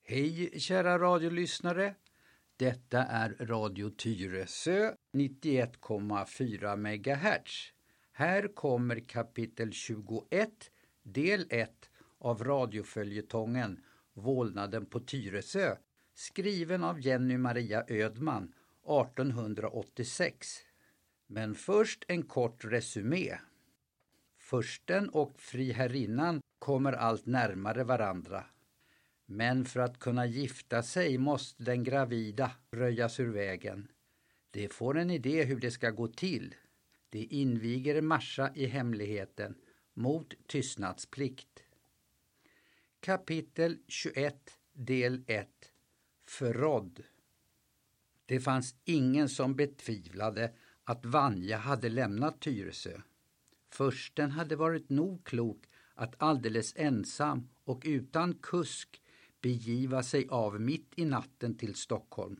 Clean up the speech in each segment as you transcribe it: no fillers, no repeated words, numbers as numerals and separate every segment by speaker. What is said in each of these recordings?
Speaker 1: Hej kära radiolyssnare, detta är Radio Tyresö 91,4 MHz. Här kommer kapitel 21, del 1 av radioföljetongen Vålnaden på Tyresö, skriven av Jenny Maria Ödman 1886. Men först en kort resumé. Fursten och friherrinnan kommer allt närmare varandra. Men för att kunna gifta sig måste den gravida röjas ur vägen. De får en idé hur det ska gå till. De inviger Marsa i hemligheten mot tystnadsplikt. Kapitel 21, del 1. Förrådd. Det fanns ingen som betvivlade att Vanja hade lämnat Tyresö. Fursten hade varit nog klok att alldeles ensam och utan kusk begiva sig av mitt i natten till Stockholm.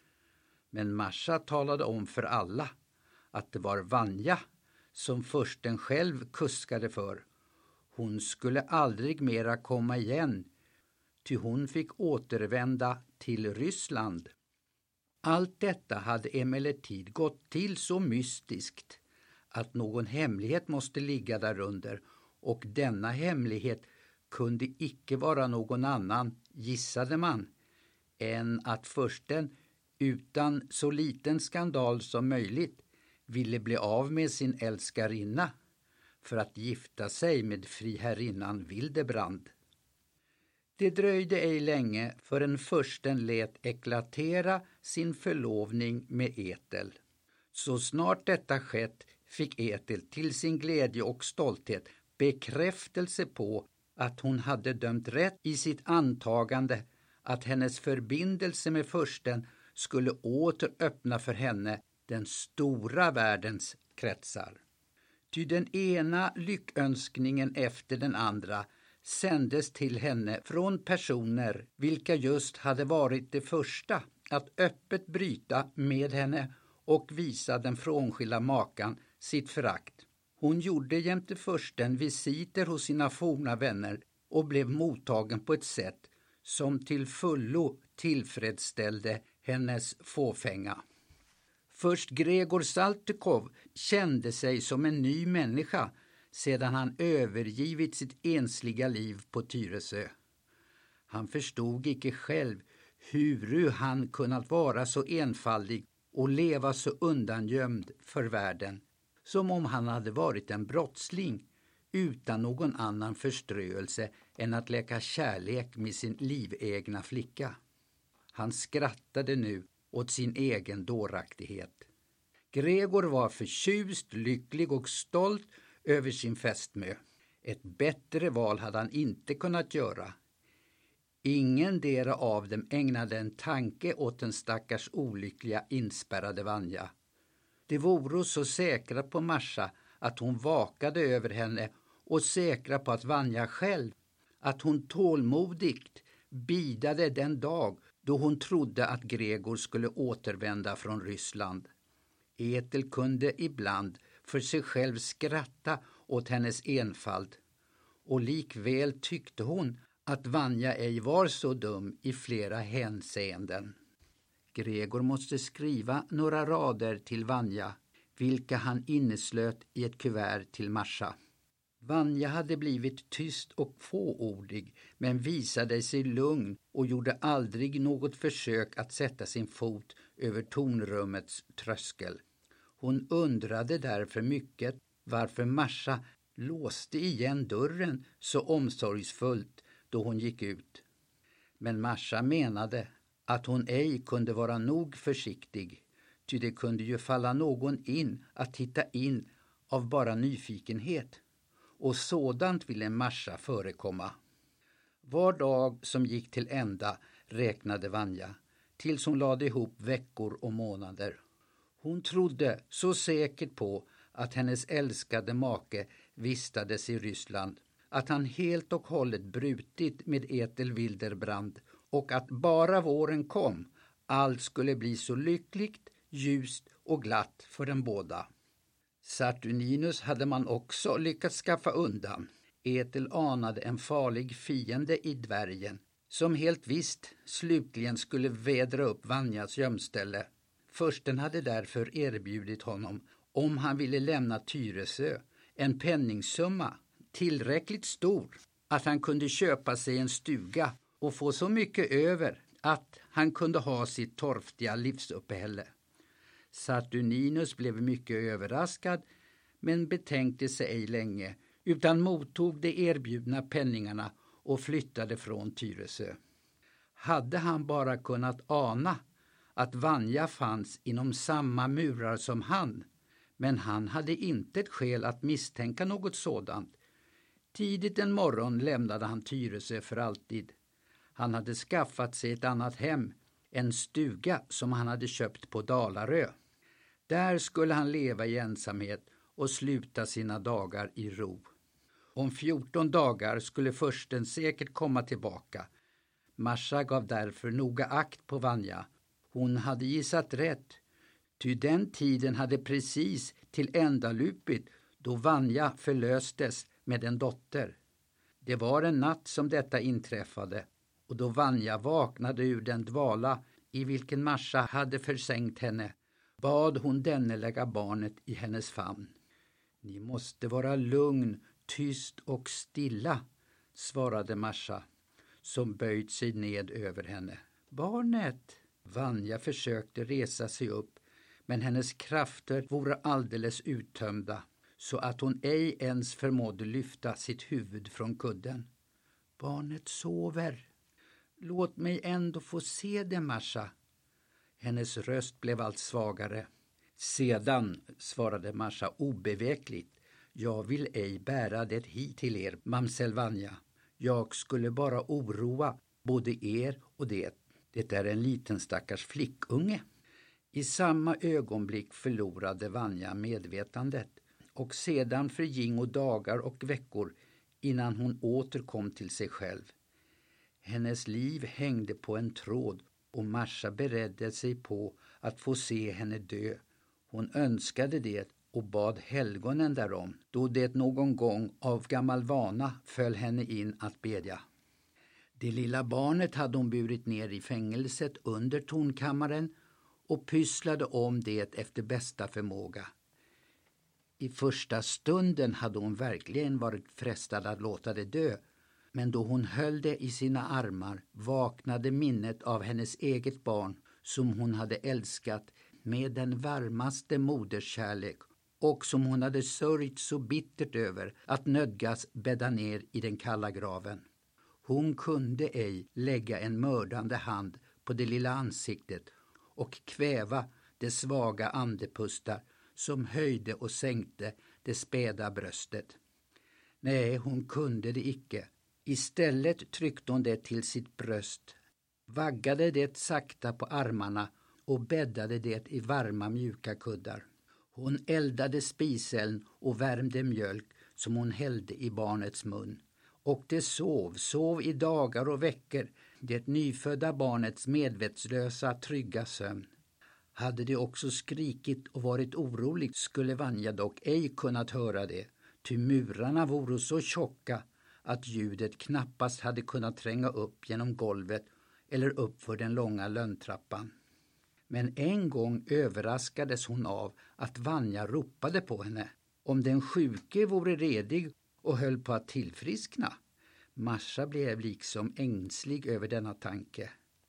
Speaker 1: Men Marsa talade om för alla att det var Vanja som fursten själv kuskade för. Hon skulle aldrig mera komma igen, ty hon fick återvända till Ryssland. Allt detta hade emellertid gått till så mystiskt att någon hemlighet måste ligga därunder, och denna hemlighet kunde icke vara någon annan, gissade man, än att fursten utan så liten skandal som möjligt ville bli av med sin älskarinna för att gifta sig med friherrinnan Vildebrand. Det dröjde ej länge förrän fursten lät eklatera sin förlovning med Ethel. Så snart detta skett fick Ethel till sin glädje och stolthet bekräftelse på att hon hade dömt rätt i sitt antagande att hennes förbindelse med fursten skulle åter öppna för henne den stora världens kretsar. Ty den ena lyckönskningen efter den andra sändes till henne från personer vilka just hade varit de första att öppet bryta med henne och visa den frånskilda makan sitt förakt. Hon gjorde jämte fursten visiter hos sina forna vänner och blev mottagen på ett sätt som till fullo tillfredsställde hennes fåfänga. Först Gregor Saltykov kände sig som en ny människa sedan han övergivit sitt ensliga liv på Tyresö. Han förstod icke själv hur han kunnat vara så enfaldig och leva så undangömd för världen, som om han hade varit en brottsling utan någon annan förströelse än att leka kärlek med sin livegna flicka. Han skrattade nu åt sin egen dåraktighet. Gregor var förtjust, lycklig och stolt över sin fästmö. Ett bättre val hade han inte kunnat göra. Ingen dera av dem ägnade en tanke åt den stackars olyckliga inspärrade Vanja. De voro så säkra på Marsa att hon vakade över henne och säkra på att Vanja själv, att hon tålmodigt bidade den dag då hon trodde att Gregor skulle återvända från Ryssland. Ethel kunde ibland för sig själv skratta åt hennes enfald, och likväl tyckte hon att Vanja ej var så dum i flera hänseenden. Gregor måste skriva några rader till Vanja, vilka han inneslöt i ett kuvert till Marsa. Vanja hade blivit tyst och fåordig, men visade sig lugn och gjorde aldrig något försök att sätta sin fot över tornrummets tröskel. Hon undrade därför mycket varför Marsa låste igen dörren så omsorgsfullt då hon gick ut. Men Marsa menade att hon ej kunde vara nog försiktig, ty det kunde ju falla någon in att titta in av bara nyfikenhet, och sådant ville Marsa förekomma. Var dag som gick till ända räknade Vanja, tills hon lade ihop veckor och månader. Hon trodde så säkert på att hennes älskade make vistades i Ryssland, att han helt och hållet brutit med Ethel Vilderbrand, och att bara våren kom, allt skulle bli så lyckligt, ljust och glatt för dem båda. Saturninus hade man också lyckats skaffa undan. Ethel anade en farlig fiende i dvärgen, som helt visst slutligen skulle vädra upp Vanjas gömställe. Fursten hade därför erbjudit honom, om han ville lämna Tyresö, en penningsumma tillräckligt stor att han kunde köpa sig en stuga och få så mycket över att han kunde ha sitt torftiga livsuppehälle. Saturninus blev mycket överraskad, men betänkte sig ej länge, utan mottog de erbjudna penningarna och flyttade från Tyresö. Hade han bara kunnat ana att Vanja fanns inom samma murar som han, men han hade inte ett skäl att misstänka något sådant. Tidigt en morgon lämnade han Tyresö för alltid. Han hade skaffat sig ett annat hem, en stuga som han hade köpt på Dalarö. Där skulle han leva i ensamhet och sluta sina dagar i ro. Om 14 dagar skulle fursten säkert komma tillbaka. Masha gav därför noga akt på Vanja. Hon hade gissat rätt, ty den tiden hade precis till ändalupit då Vanja förlöstes med en dotter. Det var en natt som detta inträffade, och då Vanja vaknade ur den dvala i vilken Masha hade försänkt henne, bad hon denne lägga barnet i hennes famn. Ni måste vara lugn, tyst och stilla, svarade Masha, som böjt sig ned över henne. Barnet! Vanja försökte resa sig upp, men hennes krafter vore alldeles uttömda, så att hon ej ens förmådde lyfta sitt huvud från kudden. Barnet sover. Låt mig ändå få se det, Masha. Hennes röst blev allt svagare. Sedan, svarade Masha obevekligt, jag vill ej bära det hit till er, mamsell Vanja. Jag skulle bara oroa både er och det. Det är en liten stackars flickunge. I samma ögonblick förlorade Vanja medvetandet, och sedan förgingo dagar och veckor innan hon återkom till sig själv. Hennes liv hängde på en tråd, och Masha beredde sig på att få se henne dö. Hon önskade det och bad helgonen därom, då det någon gång av gammal vana föll henne in att bedja. Det lilla barnet hade hon burit ner i fängelset under tornkammaren och pysslade om det efter bästa förmåga. I första stunden hade hon verkligen varit frestad att låta det dö, men då hon höll det i sina armar vaknade minnet av hennes eget barn som hon hade älskat med den varmaste moderskärlek och som hon hade sörjt så bittert över att nödgas bädda ner i den kalla graven. Hon kunde ej lägga en mördande hand på det lilla ansiktet och kväva det svaga andepustar som höjde och sänkte det späda bröstet. Nej, hon kunde det icke. Istället tryckte hon det till sitt bröst, vaggade det sakta på armarna och bäddade det i varma mjuka kuddar. Hon eldade spiseln och värmde mjölk som hon hällde i barnets mun. Och det sov i dagar och veckor, det nyfödda barnets medvetslösa, trygga sömn. Hade det också skrikit och varit oroligt skulle Vanja dock ej kunnat höra det, ty murarna vore så tjocka att ljudet knappast hade kunnat tränga upp genom golvet eller upp för den långa lönntrappan. Men en gång överraskades hon av att Vanja ropade på henne. Om den sjuke vore redig och höll på att tillfriskna. Masha blev liksom ängslig över denna tanke.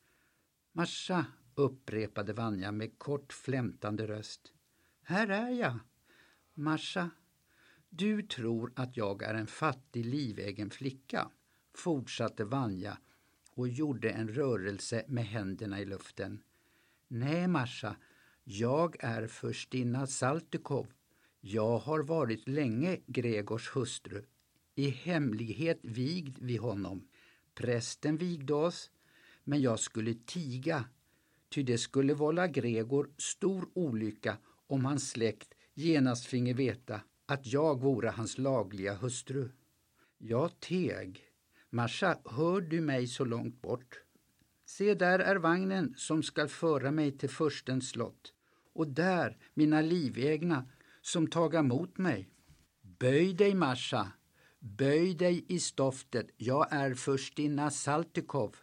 Speaker 1: Masha, upprepade Vanja med kort flämtande röst. Här är jag. Masha, du tror att jag är en fattig livegen flicka, fortsatte Vanja och gjorde en rörelse med händerna i luften. Nej, Masha, jag är furstinna Saltykov. Jag har varit länge Gregors hustru, i hemlighet vigd vid honom. Prästen vigde oss, men jag skulle tiga, ty det skulle vålla Gregor stor olycka om hans släkt genast finge veta att jag vore hans lagliga hustru. Jag teg. Masha, hör du mig så långt bort? Se, där är vagnen som skall föra mig till furstens slott, och där mina livegna som taga emot mig. Böj dig, Masha, böj dig i stoftet, jag är furstinna Saltykov.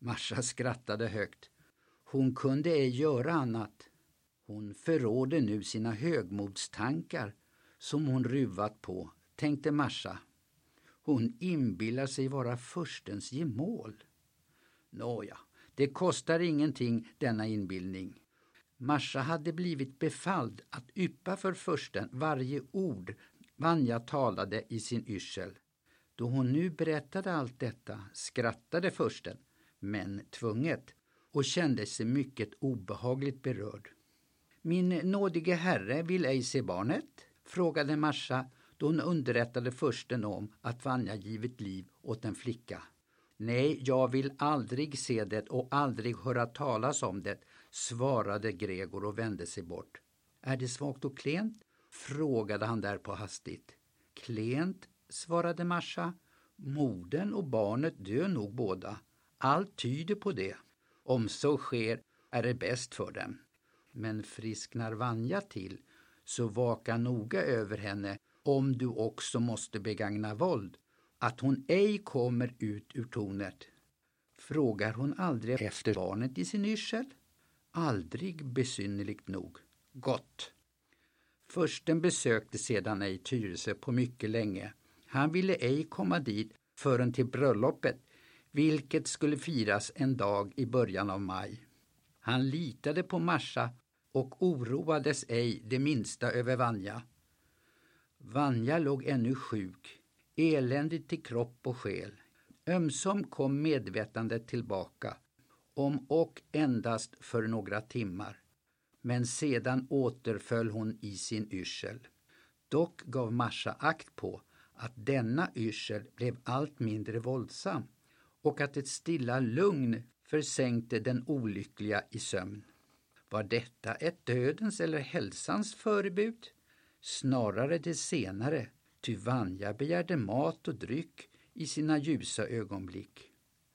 Speaker 1: Masha skrattade högt. Hon kunde ej göra annat. Hon förrådde nu sina högmodstankar som hon ruvat på, tänkte Masha. Hon inbillar sig vara förstens gemål. Nåja, det kostar ingenting denna inbildning. Masha hade blivit befalld att yppa för försten varje ord Vanja talade i sin yrsel. Då hon nu berättade allt detta skrattade försten, men tvunget, och kände sig mycket obehagligt berörd. Min nådige herre vill ej se barnet? Frågade Masha då hon underrättade försten om att Vanja givit liv åt en flicka. Nej, jag vill aldrig se det och aldrig höra talas om det, svarade Gregor och vände sig bort. Är det svagt och klent? Frågade han därpå hastigt. Klent, svarade Masha. Modern och barnet dör nog båda. Allt tyder på det. Om så sker är det bäst för dem. Men frisknar Vanja till, så vaka noga över henne om du också måste begagna våld, att hon ej kommer ut ur tornet. Frågar hon aldrig efter barnet i sin yrsel? Aldrig, besynnerligt nog. Gott. Försten besökte sedan ej Tyresö på mycket länge. Han ville ej komma dit förrän till bröllopet, vilket skulle firas en dag i början av maj. Han litade på Masha och oroades ej det minsta över Vanja. Vanja låg ännu sjuk, eländig till kropp och själ. Ömsom kom medvetandet tillbaka, om och endast för några timmar. Men sedan återföll hon i sin yrsel. Dock gav Masha akt på att denna yrsel blev allt mindre våldsam och att ett stilla lugn försänkte den olyckliga i sömn. Var detta ett dödens eller hälsans förebud? Snarare det senare, ty Vanja begärde mat och dryck i sina ljusa ögonblick.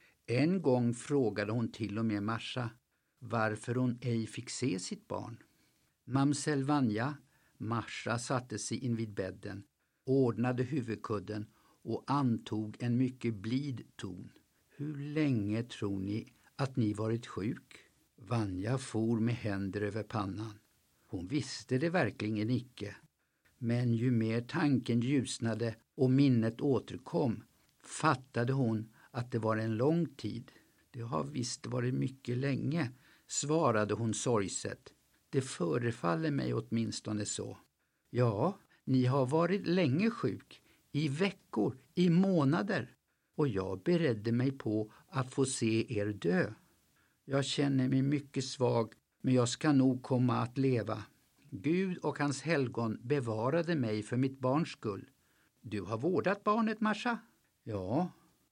Speaker 1: En gång frågade hon till och med Masha varför hon ej fick se sitt barn. Mamsell Vanja, Masha satte sig invid bädden, ordnade huvudkudden och antog en mycket blid ton. Hur länge tror ni att ni varit sjuk? Vanja for med händer över pannan. Hon visste det verkligen icke. Men ju mer tanken ljusnade och minnet återkom, fattade hon att det var en lång tid. Det har visst varit mycket länge, svarade hon sorgset. Det förefaller mig åtminstone så. Ja, ni har varit länge sjuk, i veckor, i månader, och jag beredde mig på att få se er dö. Jag känner mig mycket svag, men jag ska nog komma att leva. Gud och hans helgon bevarade mig för mitt barns skull. Du har vårdat barnet, Masha? Ja.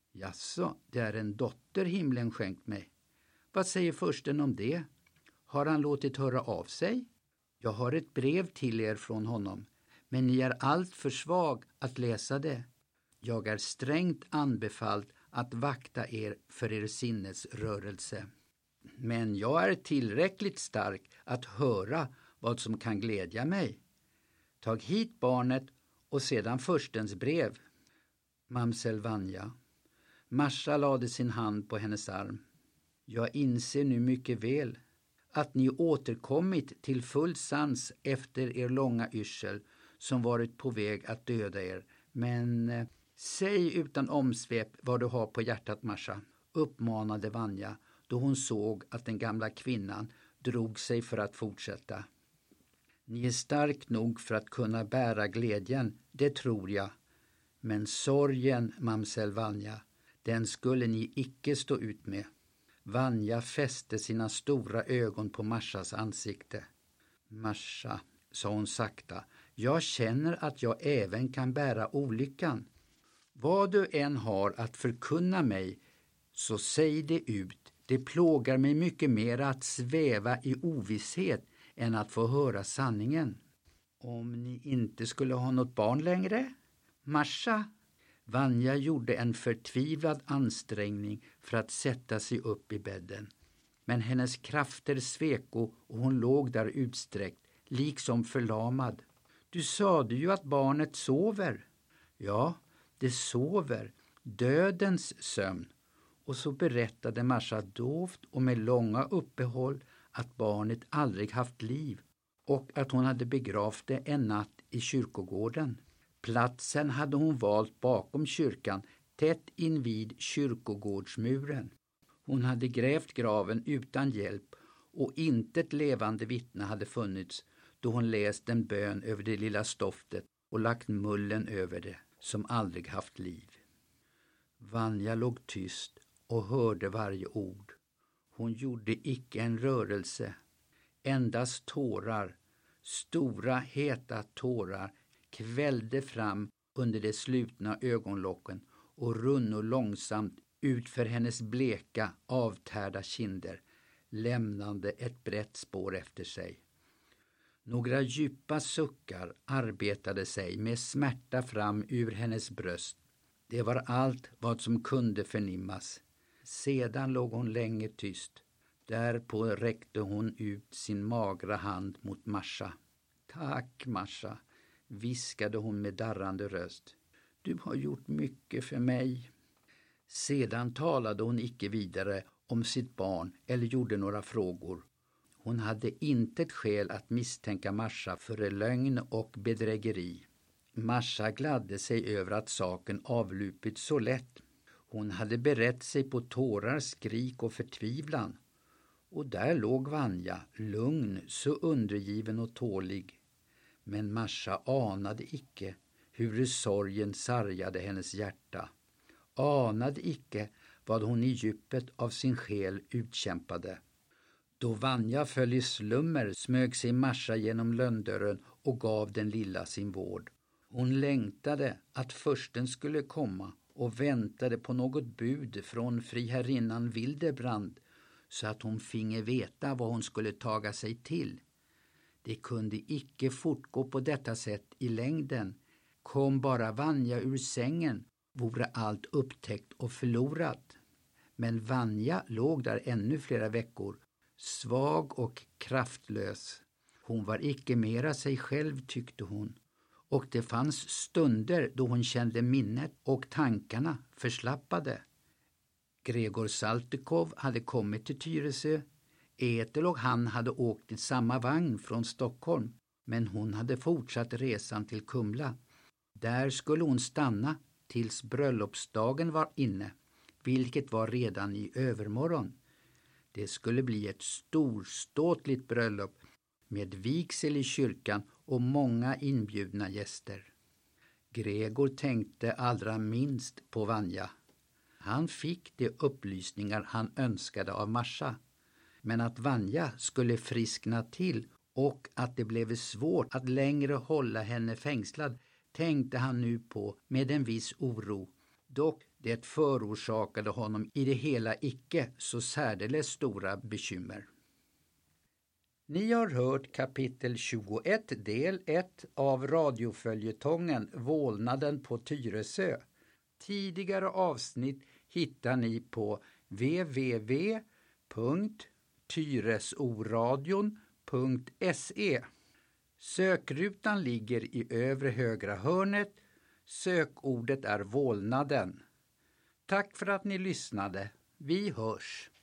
Speaker 1: Jaså, det är en dotter himlen skänkt mig. Vad säger försten om det? Har han låtit höra av sig? Jag har ett brev till er från honom, men ni är allt för svag att läsa det. Jag är strängt anbefalld att vakta er för er sinnesrörelse. Men jag är tillräckligt stark att höra vad som kan glädja mig. Tag hit barnet och sedan förstens brev. Mamsell Vanja. Masha lade sin hand på hennes arm. Jag inser nu mycket väl att ni återkommit till full sans efter er långa yrsel som varit på väg att döda er. Men säg utan omsvep vad du har på hjärtat, Masha, uppmanade Vanja då hon såg att den gamla kvinnan drog sig för att fortsätta. Ni är stark nog för att kunna bära glädjen, det tror jag. Men sorgen, mamsell Vanja, den skulle ni icke stå ut med. Vanja fäste sina stora ögon på Mashas ansikte. Masha, sa hon sakta, jag känner att jag även kan bära olyckan. Vad du än har att förkunna mig, så säg det ut. Det plågar mig mycket mer att sväva i ovisshet än att få höra sanningen. Om ni inte skulle ha något barn längre? Masha? Vanja gjorde en förtvivlad ansträngning för att sätta sig upp i bädden. Men hennes krafter sveko och hon låg där utsträckt, liksom förlamad. Du sade ju att barnet sover. Ja, det sover. Dödens sömn. Och så berättade Masha dovt och med långa uppehåll att barnet aldrig haft liv och att hon hade begravt det en natt i kyrkogården. Platsen hade hon valt bakom kyrkan, tätt invid kyrkogårdsmuren. Hon hade grävt graven utan hjälp och intet levande vittne hade funnits då hon läst en bön över det lilla stoftet och lagt mullen över det som aldrig haft liv. Vanja låg tyst och hörde varje ord. Hon gjorde icke en rörelse. Endast tårar, stora heta tårar, kvällde fram under de slutna ögonlocken och runno långsamt ut för hennes bleka, avtärda kinder, lämnande ett brett spår efter sig. Några djupa suckar arbetade sig med smärta fram ur hennes bröst. Det var allt vad som kunde förnimmas. Sedan låg hon länge tyst. Därpå räckte hon ut sin magra hand mot Masha. Tack, Masha, viskade hon med darrande röst. Du har gjort mycket för mig. Sedan talade hon icke vidare om sitt barn eller gjorde några frågor. Hon hade intet skäl att misstänka Masha för lögn och bedrägeri. Masha gladde sig över att saken avlupit så lätt. Hon hade berett sig på tårar, skrik och förtvivlan. Och där låg Vanja, lugn, så undergiven och tålig. Men Masha anade icke hur sorgen sargade hennes hjärta. Anade icke vad hon i djupet av sin själ utkämpade. Då Vanja föll i slummer smög sig Masha genom lönndörren och gav den lilla sin vård. Hon längtade att försten skulle komma och väntade på något bud från friherrinnan Wildebrand så att hon finge veta vad hon skulle taga sig till. Det kunde icke fortgå på detta sätt i längden. Kom bara Vanja ur sängen vore allt upptäckt och förlorat. Men Vanja låg där ännu flera veckor, svag och kraftlös. Hon var icke mera sig själv, tyckte hon. Och det fanns stunder då hon kände minnet och tankarna förslappade. Gregor Saltykov hade kommit till Tyresö. Ethel och han hade åkt i samma vagn från Stockholm, men hon hade fortsatt resan till Kumla. Där skulle hon stanna tills bröllopsdagen var inne, vilket var redan i övermorgon. Det skulle bli ett storståtligt bröllop med vigsel i kyrkan och många inbjudna gäster. Gregor tänkte allra minst på Vanja. Han fick de upplysningar han önskade av Masha. Men att Vanja skulle friskna till och att det blev svårt att längre hålla henne fängslad tänkte han nu på med en viss oro. Dock det förorsakade honom i det hela icke så särdeles stora bekymmer. Ni har hört kapitel 21 del 1 av radioföljetongen Vålnaden på Tyresö. Tidigare avsnitt hittar ni på www.tyresoradion.se. Sökrutan ligger i övre högra hörnet. Sökordet är Vålnaden. Tack för att ni lyssnade. Vi hörs.